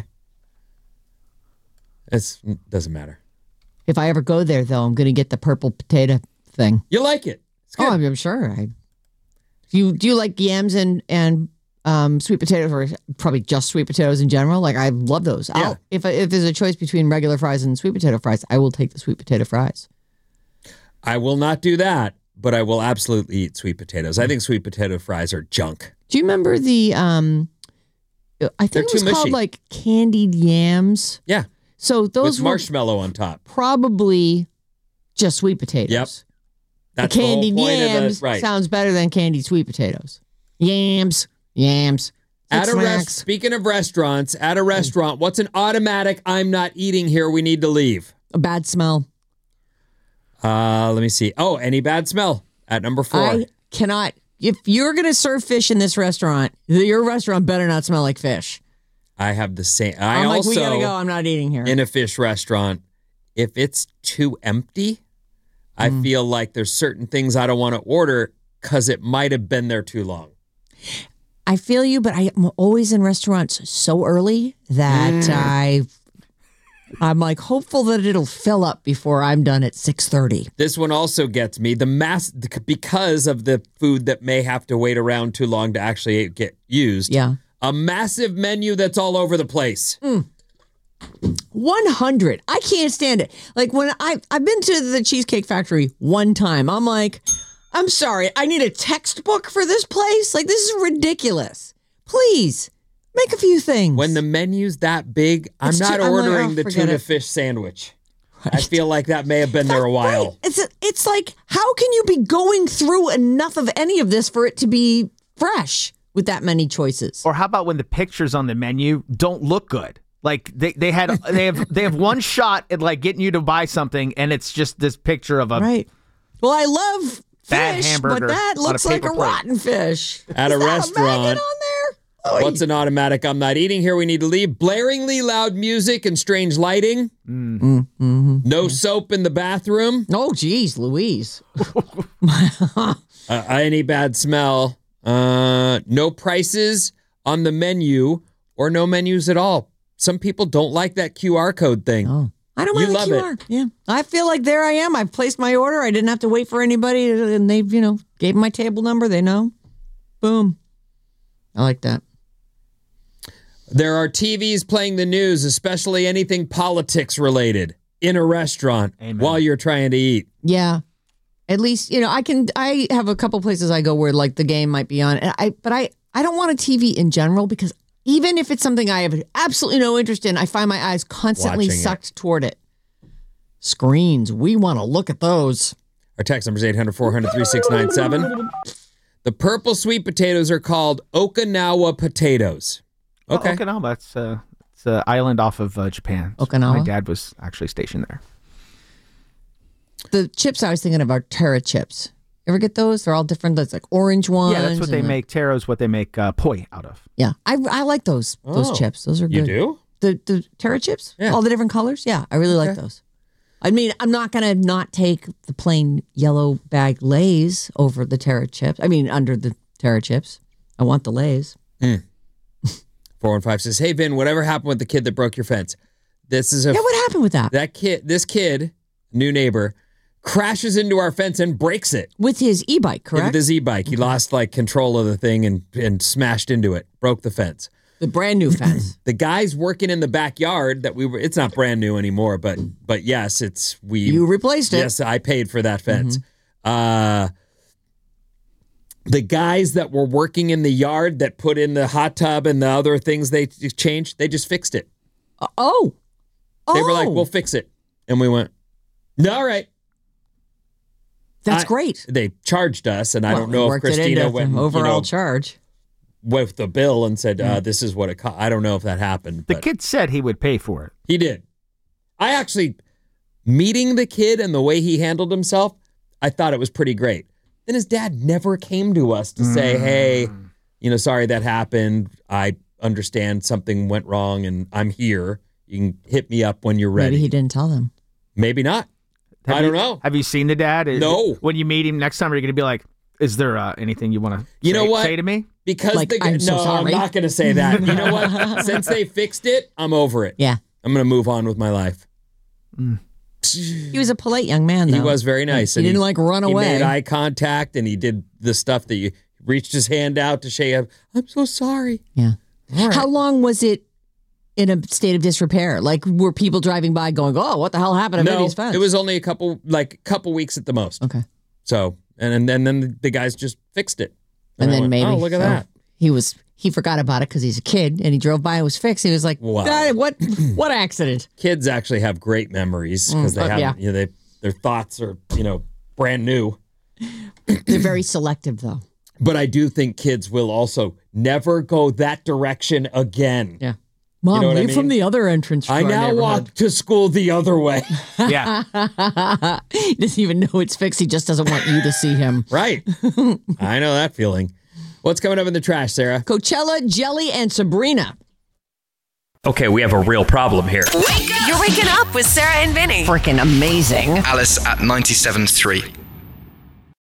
[SPEAKER 2] It doesn't matter.
[SPEAKER 4] If I ever go there, though, I'm going to get the purple potato thing.
[SPEAKER 2] You like it? It's good.
[SPEAKER 4] Oh, I'm, I'm sure. I, do you do you like yams and and um, sweet potatoes, or probably just sweet potatoes in general? Like, I love those.
[SPEAKER 2] Yeah.
[SPEAKER 4] I'll, if if there's a choice between regular fries and sweet potato fries, I will take the sweet potato fries.
[SPEAKER 2] I will not do that, but I will absolutely eat sweet potatoes. I think sweet potato fries are junk.
[SPEAKER 4] Do you remember the? Um, I think
[SPEAKER 2] They're
[SPEAKER 4] it was
[SPEAKER 2] too
[SPEAKER 4] called
[SPEAKER 2] mushy.
[SPEAKER 4] like candied yams.
[SPEAKER 2] Yeah.
[SPEAKER 4] So those
[SPEAKER 2] With
[SPEAKER 4] were
[SPEAKER 2] marshmallow on top.
[SPEAKER 4] probably just sweet potatoes.
[SPEAKER 2] Yep. That's
[SPEAKER 4] the
[SPEAKER 2] the whole
[SPEAKER 4] candied
[SPEAKER 2] point
[SPEAKER 4] yams
[SPEAKER 2] of the, right.
[SPEAKER 4] sounds better than candied sweet potatoes. Yams, yams.
[SPEAKER 2] At a
[SPEAKER 4] snacks.
[SPEAKER 2] rest, speaking of restaurants, at a restaurant, what's an automatic I'm not eating here, we need to leave?
[SPEAKER 4] A bad smell.
[SPEAKER 2] Uh, let me see. Oh, any bad smell at number four.
[SPEAKER 4] I cannot. If you're going to serve fish in this restaurant, your restaurant better not smell like fish.
[SPEAKER 2] I have the same. I
[SPEAKER 4] I'm like,
[SPEAKER 2] also,
[SPEAKER 4] we got to go. I'm not eating here.
[SPEAKER 2] in a fish restaurant, if it's too empty, I
[SPEAKER 4] Mm.
[SPEAKER 2] feel like there's certain things I don't want to order because it might have been there too long.
[SPEAKER 4] I feel you, but I'm always in restaurants so early that
[SPEAKER 2] Mm.
[SPEAKER 4] I, I'm like hopeful that it'll fill up before I'm done at six thirty.
[SPEAKER 2] This one also gets me. The mass, because of the food that may have to wait around too long to actually get used.
[SPEAKER 4] Yeah.
[SPEAKER 2] A massive menu that's all over the place.
[SPEAKER 4] one hundred. I can't stand it. Like when I, I've been to the Cheesecake Factory one time, I'm like, I'm sorry, I need a textbook for this place? Like, this is ridiculous. Please, make a few things.
[SPEAKER 2] When the menu's that big, I'm
[SPEAKER 4] It's
[SPEAKER 2] not
[SPEAKER 4] too- I'm like,
[SPEAKER 2] ordering
[SPEAKER 4] oh,
[SPEAKER 2] the
[SPEAKER 4] forget
[SPEAKER 2] tuna
[SPEAKER 4] it.
[SPEAKER 2] fish sandwich. I feel like that may have been there a while.
[SPEAKER 4] Right. It's, it's like, how can you be going through enough of any of this for it to be fresh with that many choices?
[SPEAKER 5] Or how about when the pictures on the menu don't look good? Like they, they had they have they have one shot at like getting you to buy something, and it's just this picture of a
[SPEAKER 4] Right. Well, I love
[SPEAKER 5] Fat
[SPEAKER 4] fish,
[SPEAKER 5] hamburger
[SPEAKER 4] but that
[SPEAKER 5] on a
[SPEAKER 4] looks like
[SPEAKER 5] paper
[SPEAKER 4] a
[SPEAKER 5] plate.
[SPEAKER 4] rotten fish.
[SPEAKER 2] At
[SPEAKER 4] Is
[SPEAKER 2] a
[SPEAKER 4] that
[SPEAKER 2] restaurant.
[SPEAKER 4] maggot on there? Oy.
[SPEAKER 2] What's an automatic I'm not eating here? We need to leave. Blaringly loud music and strange lighting. No soap in the bathroom.
[SPEAKER 4] Oh, geez, Louise.
[SPEAKER 2] Uh, any bad smell. Uh, no prices on the menu or no menus at all. Some people don't like that Q R code thing.
[SPEAKER 4] Oh. I don't
[SPEAKER 2] You
[SPEAKER 4] mind the
[SPEAKER 2] love
[SPEAKER 4] Q
[SPEAKER 2] it.
[SPEAKER 4] R. Yeah. I feel like there I am. I've placed my order. I didn't have to wait for anybody. And they, you know, gave my table number. They know. Boom. I like that.
[SPEAKER 2] There are T Vs playing the news, especially anything politics related, in a restaurant
[SPEAKER 5] Amen.
[SPEAKER 2] while you're trying to eat.
[SPEAKER 4] Yeah. At least, you know, I can, I have a couple places I go where like the game might be on. And I, but I, I don't want a T V in general because even if it's something I have absolutely no interest in, I find my eyes constantly
[SPEAKER 2] Watching it.
[SPEAKER 4] sucked toward it. Screens. We want to look at those.
[SPEAKER 2] Our text number is eight hundred, four hundred, three six nine seven. The purple sweet potatoes are called Okinawa potatoes. Okay.
[SPEAKER 5] Oh, Okinawa. It's uh, it's an island off of uh, Japan.
[SPEAKER 4] Okinawa?
[SPEAKER 5] My dad was actually stationed there.
[SPEAKER 4] The chips I was thinking of are Terra chips. You ever get those? They're all different. There's like orange ones.
[SPEAKER 5] Yeah, that's what they
[SPEAKER 4] and the-
[SPEAKER 5] make. Taro's what they make uh, poi out of.
[SPEAKER 4] Yeah, I I like those those
[SPEAKER 2] Oh.
[SPEAKER 4] chips. Those are good.
[SPEAKER 2] You do?
[SPEAKER 4] The the Terra chips?
[SPEAKER 2] Yeah.
[SPEAKER 4] All the different colors? Yeah, I really like
[SPEAKER 2] Okay.
[SPEAKER 4] those. I mean, I'm not going to not take the plain yellow bag Lay's over the Terra chips. I mean, under the Terra chips. I want the Lay's.
[SPEAKER 2] four one five says, hey, Vin, whatever happened with the kid that broke your fence? This is a.
[SPEAKER 4] Yeah, what happened with that?
[SPEAKER 2] That kid, this kid, new neighbor, crashes into our fence and breaks it.
[SPEAKER 4] With his e-bike, correct?
[SPEAKER 2] With his e-bike. He lost like control of the thing and, and smashed into it, broke the fence.
[SPEAKER 4] The brand new fence.
[SPEAKER 2] The guys working in the backyard that we were, it's not brand new anymore, but but yes, it's, we.
[SPEAKER 4] You replaced it.
[SPEAKER 2] Yes, I paid for that fence. Uh, the guys that were working in the yard that put in the hot tub and the other things they changed, they just fixed it.
[SPEAKER 4] Uh, oh.
[SPEAKER 2] They were like,
[SPEAKER 4] Oh.
[SPEAKER 2] we'll fix it. And we went, no, all right.
[SPEAKER 4] That's
[SPEAKER 2] I-
[SPEAKER 4] great.
[SPEAKER 2] They charged us, and I
[SPEAKER 4] Well,
[SPEAKER 2] don't know if
[SPEAKER 4] worked it
[SPEAKER 2] Christina
[SPEAKER 4] into
[SPEAKER 2] went
[SPEAKER 4] the
[SPEAKER 2] you
[SPEAKER 4] overall
[SPEAKER 2] know,
[SPEAKER 4] charge.
[SPEAKER 2] with the bill and said, uh, this is what it cost. I don't know if that happened.
[SPEAKER 5] The
[SPEAKER 2] But
[SPEAKER 5] kid said he would pay for it.
[SPEAKER 2] he did. I actually, meeting the kid and the way he handled himself, I thought it was pretty great. Then his dad never came to us to say, hey, you know, sorry that happened. I understand something went wrong and I'm here. You can hit me up when you're ready.
[SPEAKER 4] Maybe he didn't tell them.
[SPEAKER 2] Maybe not.
[SPEAKER 5] Have
[SPEAKER 2] I
[SPEAKER 5] you,
[SPEAKER 2] don't know.
[SPEAKER 5] Have you seen the dad? Is
[SPEAKER 2] No.
[SPEAKER 5] it- when you meet him next time, are you going to be like, is there uh, anything you want to
[SPEAKER 2] You know what?
[SPEAKER 5] say to me?
[SPEAKER 2] Because
[SPEAKER 4] Like,
[SPEAKER 2] the,
[SPEAKER 4] I'm
[SPEAKER 2] no,
[SPEAKER 4] so sorry.
[SPEAKER 2] I'm not going to say that. You know what? Since they fixed it, I'm over it.
[SPEAKER 4] Yeah.
[SPEAKER 2] I'm going to move on with my life.
[SPEAKER 4] He was a polite young man, though.
[SPEAKER 2] He was very nice.
[SPEAKER 4] He
[SPEAKER 2] and
[SPEAKER 4] didn't, like, run
[SPEAKER 2] he
[SPEAKER 4] away.
[SPEAKER 2] made eye contact, and he did the stuff that you reached his hand out to shake. I'm so sorry.
[SPEAKER 4] Yeah. How long was it in a state of disrepair? Like, were people driving by going, oh, what the hell happened to
[SPEAKER 2] No,
[SPEAKER 4] Vinny's fence?
[SPEAKER 2] it was only a couple, like, couple weeks at the most.
[SPEAKER 4] Okay.
[SPEAKER 2] So, and and then, then the guys just fixed it.
[SPEAKER 4] And
[SPEAKER 2] I
[SPEAKER 4] then
[SPEAKER 2] went,
[SPEAKER 4] maybe.
[SPEAKER 2] oh, look at
[SPEAKER 4] so
[SPEAKER 2] that.
[SPEAKER 4] He was, he forgot about it because he's a kid and he drove by and it was fixed. He was like,
[SPEAKER 2] Wow.
[SPEAKER 4] "Dad, what, what accident?
[SPEAKER 2] Kids actually have great memories because they
[SPEAKER 4] uh,
[SPEAKER 2] have,
[SPEAKER 4] yeah.
[SPEAKER 2] you know, they, their thoughts are, you know, brand new.
[SPEAKER 4] They're very selective, though.
[SPEAKER 2] But I do think kids will also never go that direction again.
[SPEAKER 4] Yeah. Mom,
[SPEAKER 2] know what I
[SPEAKER 4] leave
[SPEAKER 2] mean?
[SPEAKER 4] from the other entrance. to
[SPEAKER 2] I
[SPEAKER 4] our
[SPEAKER 2] now
[SPEAKER 4] neighborhood.
[SPEAKER 2] walk to school the other way.
[SPEAKER 5] Yeah.
[SPEAKER 4] He doesn't even know it's fixed. He just doesn't want you to see him.
[SPEAKER 2] Right. I know that feeling. What's coming up in the trash, Sarah?
[SPEAKER 4] Coachella, Jelly, and Sabrina.
[SPEAKER 8] Okay, we have a real problem here.
[SPEAKER 1] You're waking up with Sarah and Vinny.
[SPEAKER 3] Freaking amazing.
[SPEAKER 9] Alice at ninety-seven point three.